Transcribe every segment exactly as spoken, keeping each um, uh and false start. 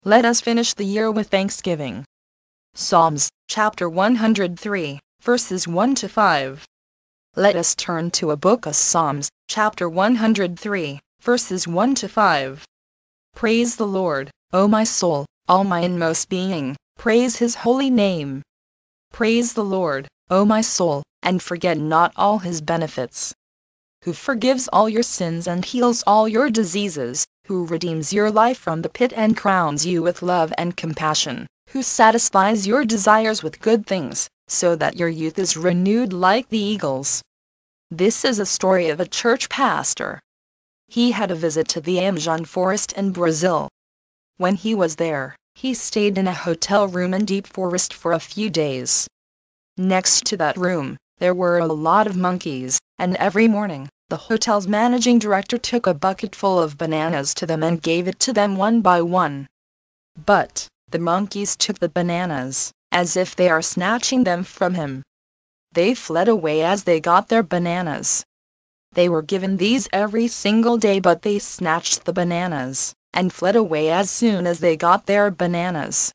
Let us finish the year with thanksgiving. Psalms, chapter one hundred three, verses one to five. Let us turn to a book of Psalms, chapter one hundred three, verses one to five. Praise the Lord, O my soul, all my inmost being, praise his holy name. Praise the Lord, O my soul, and forget not all his benefits. Who forgives all your sins and heals all your diseases, who redeems your life from the pit and crowns you with love and compassion, who satisfies your desires with good things, so that your youth is renewed like the eagles. This is a story of a church pastor. He had a visit to the Amazon forest in Brazil. When he was there, he stayed in a hotel room in deep forest for a few days. Next to that room, there were a lot of monkeys, and every morning, the hotel's managing director took a bucket full of bananas to them and gave it to them one by one. But the monkeys took the bananas, as if they are snatching them from him. They fled away as they got their bananas. They were given these every single day, but they snatched the bananas, and fled away as soon as they got their bananas.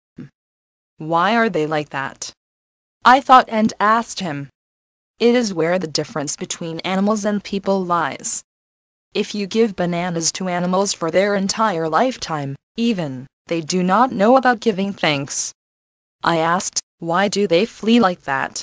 Why are they like that? I thought and asked him. It is where the difference between animals and people lies. If you give bananas to animals for their entire lifetime, even, they do not know about giving thanks. I asked, why do they flee like that?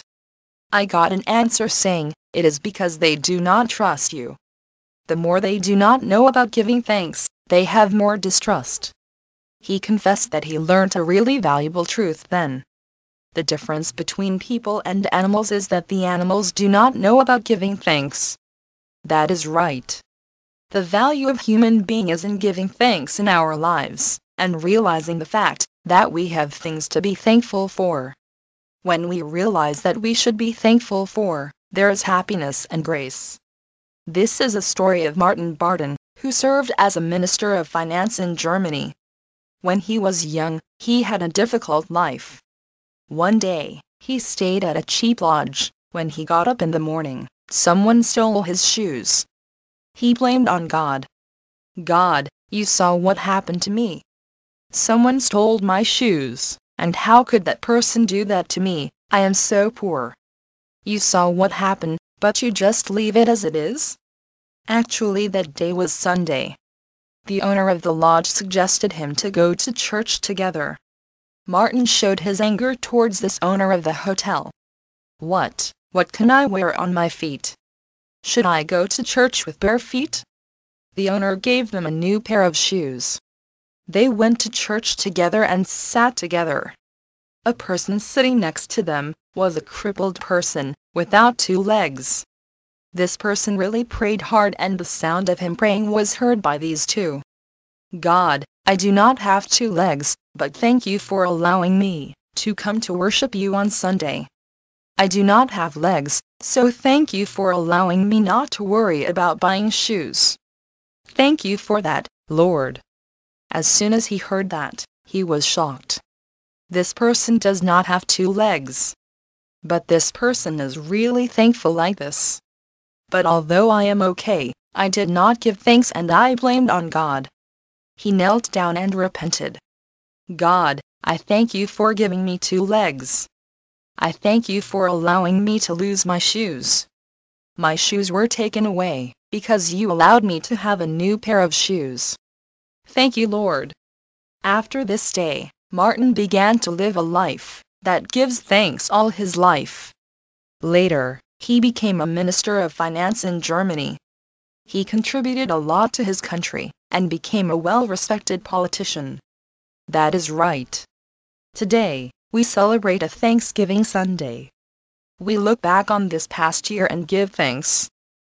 I got an answer saying, it is because they do not trust you. The more they do not know about giving thanks, they have more distrust. He confessed that he learned a really valuable truth then. The difference between people and animals is that the animals do not know about giving thanks. That is right. The value of human being is in giving thanks in our lives, and realizing the fact that we have things to be thankful for. When we realize that we should be thankful for, there is happiness and grace. This is a story of Martin Barton, who served as a minister of finance in Germany. When he was young, he had a difficult life. One day, he stayed at a cheap lodge. When he got up in the morning, someone stole his shoes. He blamed on God. God, you saw what happened to me. Someone stole my shoes, and how could that person do that to me? I am so poor. You saw what happened, but you just leave it as it is? Actually, that day was Sunday. The owner of the lodge suggested him to go to church together. Martin showed his anger towards this owner of the hotel. What, what can I wear on my feet? Should I go to church with bare feet? The owner gave them a new pair of shoes. They went to church together and sat together. A person sitting next to them was a crippled person, without two legs. This person really prayed hard, and the sound of him praying was heard by these two. God, I do not have two legs, but thank you for allowing me to come to worship you on Sunday. I do not have legs, so thank you for allowing me not to worry about buying shoes. Thank you for that, Lord. As soon as he heard that, he was shocked. This person does not have two legs. But this person is really thankful like this. But although I am okay, I did not give thanks and I blamed on God. He knelt down and repented. God, I thank you for giving me two legs. I thank you for allowing me to lose my shoes. My shoes were taken away, because you allowed me to have a new pair of shoes. Thank you, Lord. After this day, Martin began to live a life that gives thanks all his life. Later, he became a minister of finance in Germany. He contributed a lot to his country, and became a well-respected politician. That is right. Today, we celebrate a Thanksgiving Sunday. We look back on this past year and give thanks.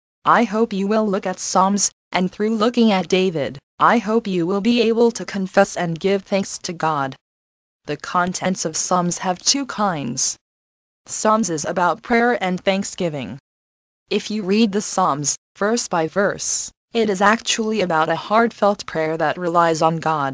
I hope you will look at Psalms, and through looking at David, I hope you will be able to confess and give thanks to God. The contents of Psalms have two kinds. Psalms is about prayer and thanksgiving. If you read the Psalms, verse by verse, it is actually about a heartfelt prayer that relies on God.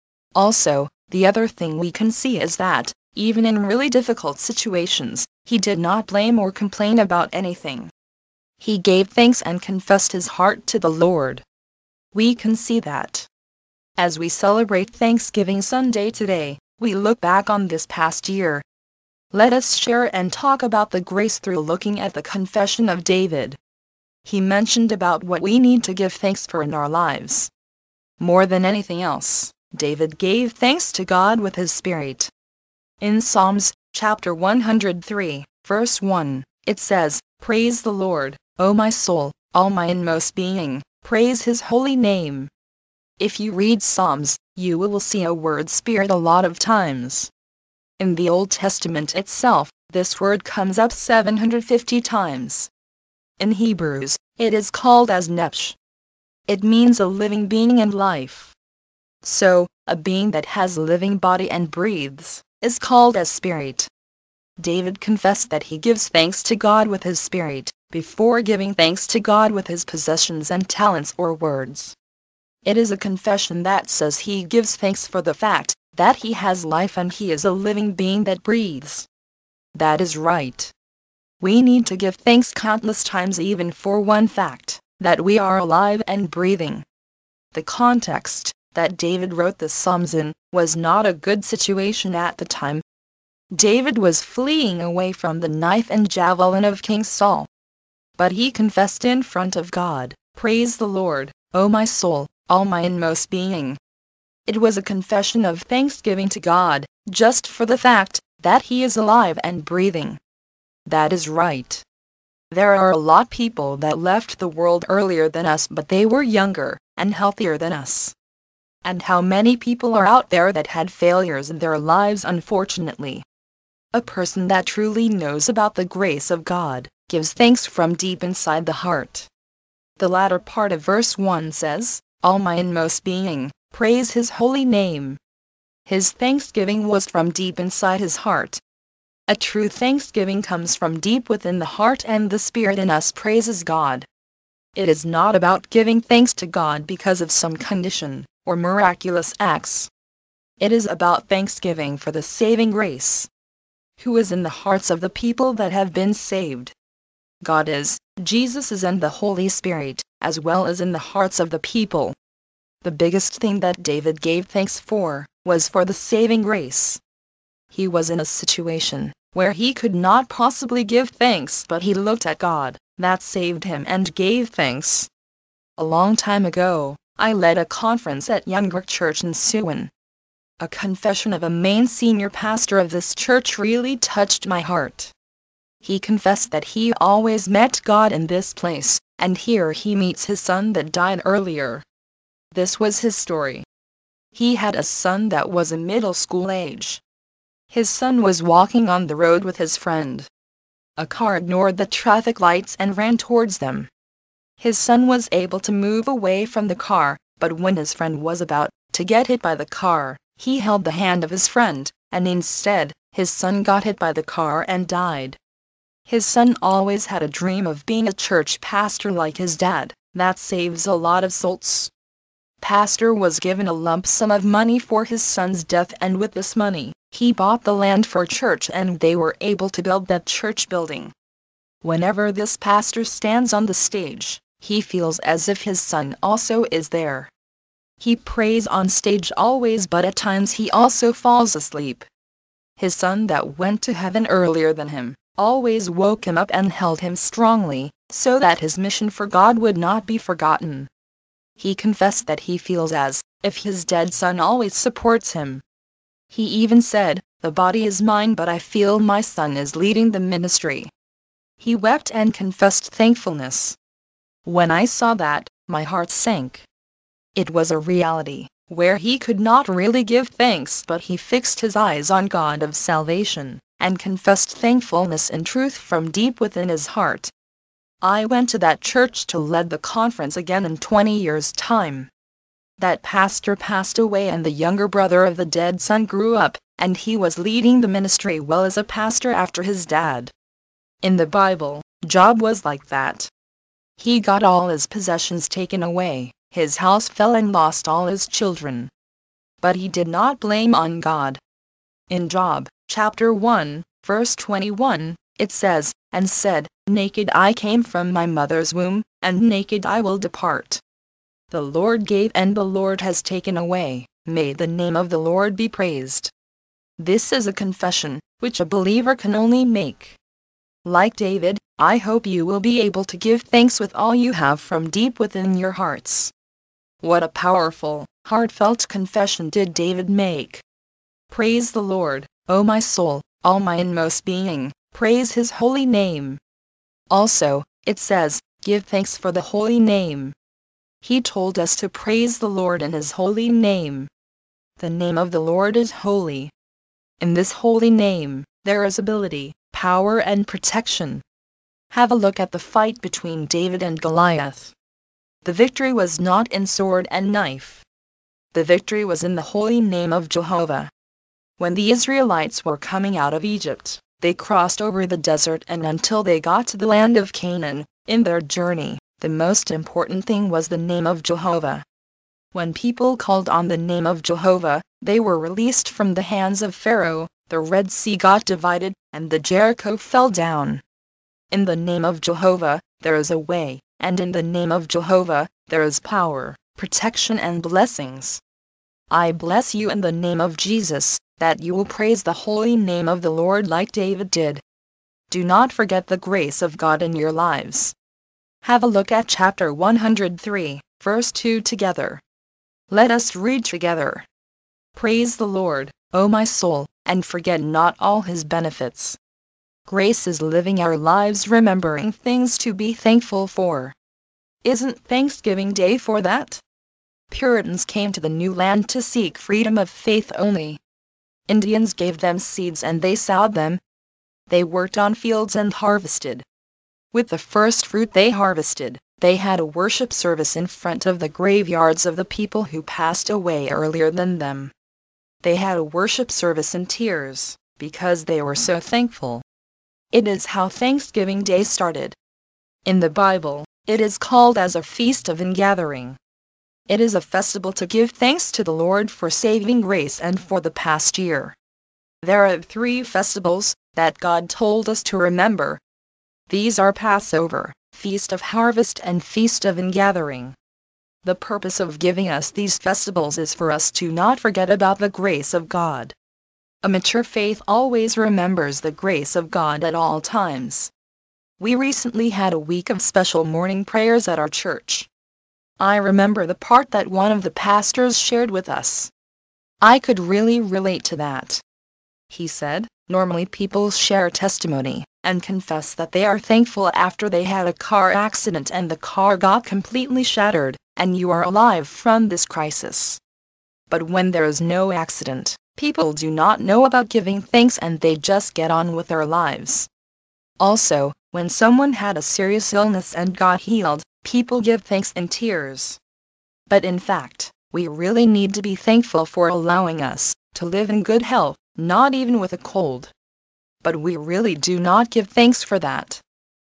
Also, the other thing we can see is that, even in really difficult situations, he did not blame or complain about anything. He gave thanks and confessed his heart to the Lord. We can see that. As we celebrate Thanksgiving Sunday today, we look back on this past year. Let us share and talk about the grace through looking at the confession of David. He mentioned about what we need to give thanks for in our lives. More than anything else, David gave thanks to God with his spirit. In Psalms, chapter one hundred three, verse one, it says, "Praise the Lord, O my soul, all my inmost being, praise his holy name." If you read Psalms, you will see a word spirit a lot of times. In the Old Testament itself, this word comes up seven hundred fifty times. In Hebrews, it is called as nephesh. It means a living being and life. So, a being that has a living body and breathes, is called as spirit. David confessed that he gives thanks to God with his spirit, before giving thanks to God with his possessions and talents or words. It is a confession that says he gives thanks for the fact that he has life and he is a living being that breathes. That is right. We need to give thanks countless times even for one fact, that we are alive and breathing. The context that David wrote the Psalms in was not a good situation at the time. David was fleeing away from the knife and javelin of King Saul. But he confessed in front of God, "Praise the Lord, O my soul, all my inmost being." It was a confession of thanksgiving to God, just for the fact that he is alive and breathing. That is right. There are a lot of people that left the world earlier than us, but they were younger and healthier than us. And how many people are out there that had failures in their lives, unfortunately. A person that truly knows about the grace of God gives thanks from deep inside the heart. The latter part of verse one says, "All my inmost being, praise his holy name." His thanksgiving was from deep inside his heart. A true thanksgiving comes from deep within the heart, and the spirit in us praises God. It is not about giving thanks to God because of some condition or miraculous acts. It is about thanksgiving for the saving grace, who is in the hearts of the people that have been saved. God is, Jesus is, and the Holy Spirit, as well as in the hearts of the people. The biggest thing that David gave thanks for was for the saving grace. He was in a situation where he could not possibly give thanks, but he looked at God that saved him and gave thanks. A long time ago, I led a conference at Younger Church in Suwon. A confession of a main senior pastor of this church really touched my heart. He confessed that he always met God in this place, and here he meets his son that died earlier. This was his story. He had a son that was in middle school age. His son was walking on the road with his friend. A car ignored the traffic lights and ran towards them. His son was able to move away from the car, but when his friend was about to get hit by the car, he held the hand of his friend, and instead, his son got hit by the car and died. His son always had a dream of being a church pastor like his dad, that saves a lot of souls. Pastor was given a lump sum of money for his son's death, and with this money, he bought the land for church and they were able to build that church building. Whenever this pastor stands on the stage, he feels as if his son also is there. He prays on stage always, but at times he also falls asleep. His son that went to heaven earlier than him always woke him up and held him strongly, so that his mission for God would not be forgotten. He confessed that he feels as if his dead son always supports him. He even said, "The body is mine, but I feel my son is leading the ministry." He wept and confessed thankfulness. When I saw that, my heart sank. It was a reality where he could not really give thanks, but he fixed his eyes on God of salvation, and confessed thankfulness in truth from deep within his heart. I went to that church to lead the conference again in twenty years' time. That pastor passed away and the younger brother of the dead son grew up, and he was leading the ministry well as a pastor after his dad. In the Bible, Job was like that. He got all his possessions taken away, his house fell and lost all his children. But he did not blame on God. In Job, chapter one, verse twenty-one, it says, "And said, Naked I came from my mother's womb, and naked I will depart." The Lord gave and the Lord has taken away. May the name of the Lord be praised. This is a confession, which a believer can only make. Like David, I hope you will be able to give thanks with all you have from deep within your hearts. What a powerful, heartfelt confession did David make. Praise the Lord, O my soul, all my inmost being, praise his holy name. Also, it says, give thanks for the holy name. He told us to praise the Lord in his holy name. The name of the Lord is holy. In this holy name, there is ability, power and protection. Have a look at the fight between David and Goliath. The victory was not in sword and knife. The victory was in the holy name of Jehovah. When the Israelites were coming out of Egypt, they crossed over the desert, and until they got to the land of Canaan, in their journey, the most important thing was the name of Jehovah. When people called on the name of Jehovah, they were released from the hands of Pharaoh, the Red Sea got divided, and the Jericho fell down. In the name of Jehovah, there is a way, and in the name of Jehovah, there is power, protection and blessings. I bless you in the name of Jesus, that you will praise the holy name of the Lord like David did. Do not forget the grace of God in your lives. Have a look at chapter one hundred three, verse two together. Let us read together. Praise the Lord, O my soul, and forget not all his benefits. Grace is living our lives remembering things to be thankful for. Isn't Thanksgiving Day for that? Puritans came to the new land to seek freedom of faith only. Indians gave them seeds and they sowed them. They worked on fields and harvested. With the first fruit they harvested, they had a worship service in front of the graveyards of the people who passed away earlier than them. They had a worship service in tears, because they were so thankful. It is how Thanksgiving Day started. In the Bible, it is called as a feast of ingathering. It is a festival to give thanks to the Lord for saving grace and for the past year. There are three festivals that God told us to remember. These are Passover, Feast of Harvest and Feast of Ingathering. The purpose of giving us these festivals is for us to not forget about the grace of God. A mature faith always remembers the grace of God at all times. We recently had a week of special morning prayers at our church. I remember the part that one of the pastors shared with us. I could really relate to that. He said, normally people share testimony and confess that they are thankful after they had a car accident and the car got completely shattered, and you are alive from this crisis. But when there is no accident, people do not know about giving thanks and they just get on with their lives. Also, when someone had a serious illness and got healed, people give thanks in tears. But in fact, we really need to be thankful for allowing us to live in good health, not even with a cold. But we really do not give thanks for that.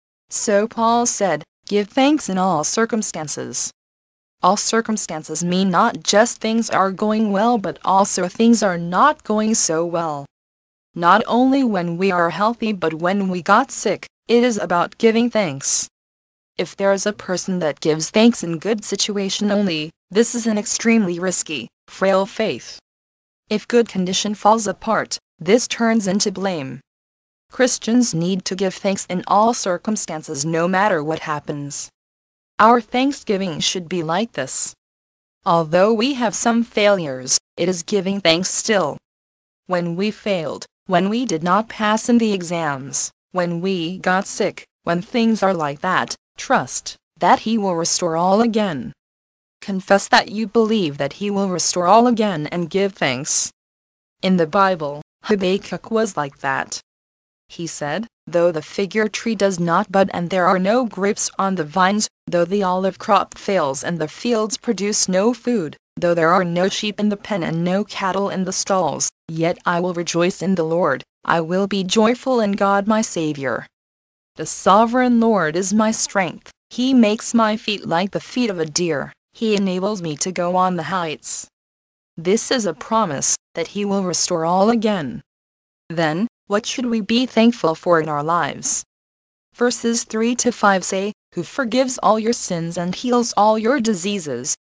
So Paul said, give thanks in all circumstances. All circumstances mean not just things are going well but also things are not going so well. Not only when we are healthy but when we got sick, it is about giving thanks. If there is a person that gives thanks in good situation only, this is an extremely risky, frail faith. If good condition falls apart, this turns into blame. Christians need to give thanks in all circumstances no matter what happens. Our thanksgiving should be like this. Although we have some failures, it is giving thanks still. When we failed, when we did not pass in the exams, when we got sick, when things are like that, trust that He will restore all again. Confess that you believe that He will restore all again and give thanks. In the Bible, Habakkuk was like that. He said, though the fig tree does not bud and there are no grapes on the vines, though the olive crop fails and the fields produce no food, though there are no sheep in the pen and no cattle in the stalls, yet I will rejoice in the Lord, I will be joyful in God my Savior. The sovereign Lord is my strength, He makes my feet like the feet of a deer, He enables me to go on the heights. This is a promise, that He will restore all again. Then, what should we be thankful for in our lives? Verses three to five say, who forgives all your sins and heals all your diseases,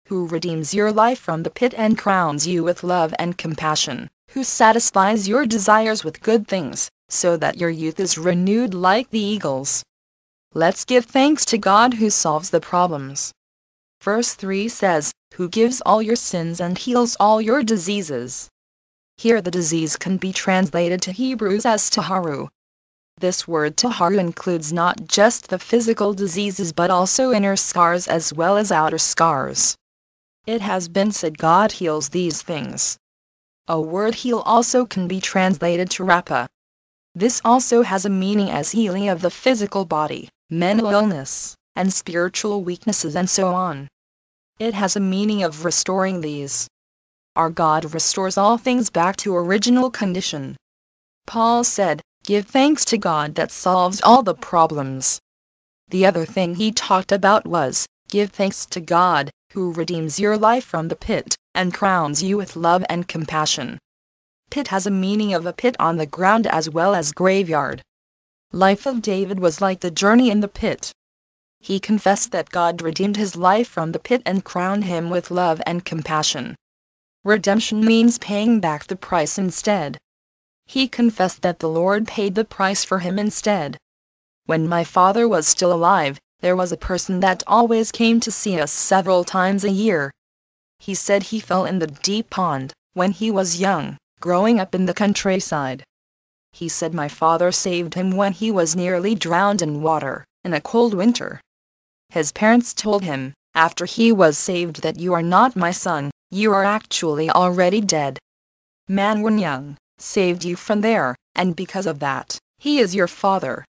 who redeems your life from the pit and crowns you with love and compassion, who satisfies your desires with good things, so that your youth is renewed like the eagles. Let's give thanks to God who solves the problems. Verse three says, who gives all your sins and heals all your diseases. Here the disease can be translated to Hebrews as taharu. This word taharu includes not just the physical diseases but also inner scars as well as outer scars. It has been said God heals these things. A word heal also can be translated to rapa. This also has a meaning as healing of the physical body, mental illness, and spiritual weaknesses and so on. It has a meaning of restoring these. Our God restores all things back to original condition. Paul said, give thanks to God that solves all the problems. The other thing he talked about was, give thanks to God, who redeems your life from the pit, and crowns you with love and compassion. Pit has a meaning of a pit on the ground as well as graveyard. Life of David was like the journey in the pit. He confessed that God redeemed his life from the pit and crowned him with love and compassion. Redemption means paying back the price instead. He confessed that the Lord paid the price for him instead. When my father was still alive, there was a person that always came to see us several times a year. He said he fell in the deep pond when he was young, growing up in the countryside. He said my father saved him when he was nearly drowned in water, in a cold winter. His parents told him, after he was saved, that you are not my son, you are actually already dead. Man when young, saved you from there, and because of that, he is your father.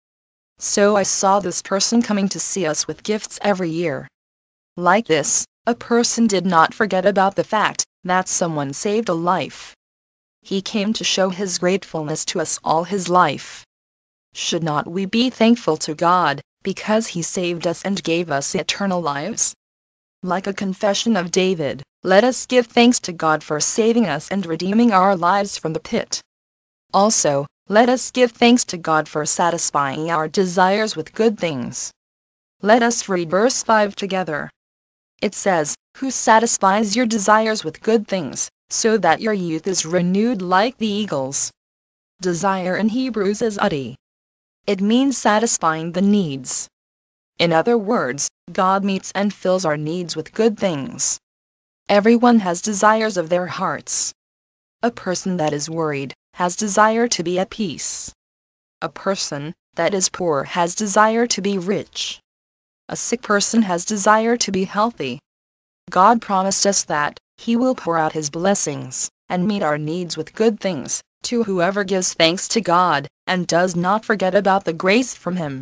So I saw this person coming to see us with gifts every year. Like this, a person did not forget about the fact that someone saved a life. He came to show his gratefulness to us all his life. Should not we be thankful to God, because he saved us and gave us eternal lives? Like a confession of David, let us give thanks to God for saving us and redeeming our lives from the pit. Also, let us give thanks to God for satisfying our desires with good things. Let us read verse five together. It says, who satisfies your desires with good things, so that your youth is renewed like the eagles. Desire in Hebrews is udi. It means satisfying the needs. In other words, God meets and fills our needs with good things. Everyone has desires of their hearts. A person that is worried has desire to be at peace. A person that is poor has desire to be rich. A sick person has desire to be healthy. God promised us that he will pour out his blessings and meet our needs with good things to whoever gives thanks to God and does not forget about the grace from him.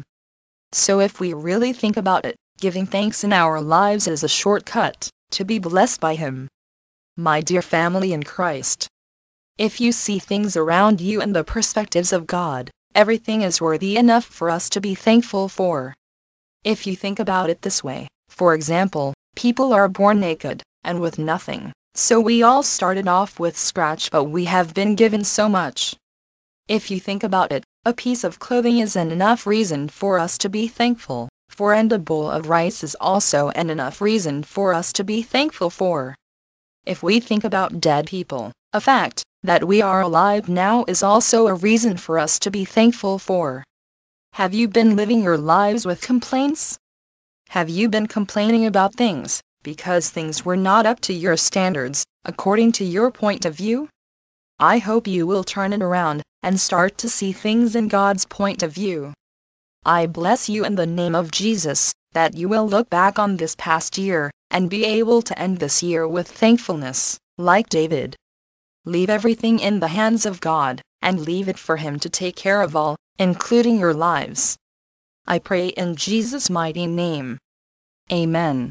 So if we really think about it, giving thanks in our lives is a shortcut to be blessed by him. My dear family in Christ, if you see things around you in the perspectives of God, everything is worthy enough for us to be thankful for. If you think about it this way, for example, people are born naked and with nothing, so we all started off with scratch, but we have been given so much. If you think about it, a piece of clothing is an enough reason for us to be thankful for, and a bowl of rice is also an enough reason for us to be thankful for. If we think about dead people, a fact that we are alive now is also a reason for us to be thankful for. Have you been living your lives with complaints? Have you been complaining about things because things were not up to your standards, according to your point of view? I hope you will turn it around and start to see things in God's point of view. I bless you in the name of Jesus, that you will look back on this past year and be able to end this year with thankfulness, like David. Leave everything in the hands of God, and leave it for him to take care of all, including your lives. I pray in Jesus' mighty name. Amen.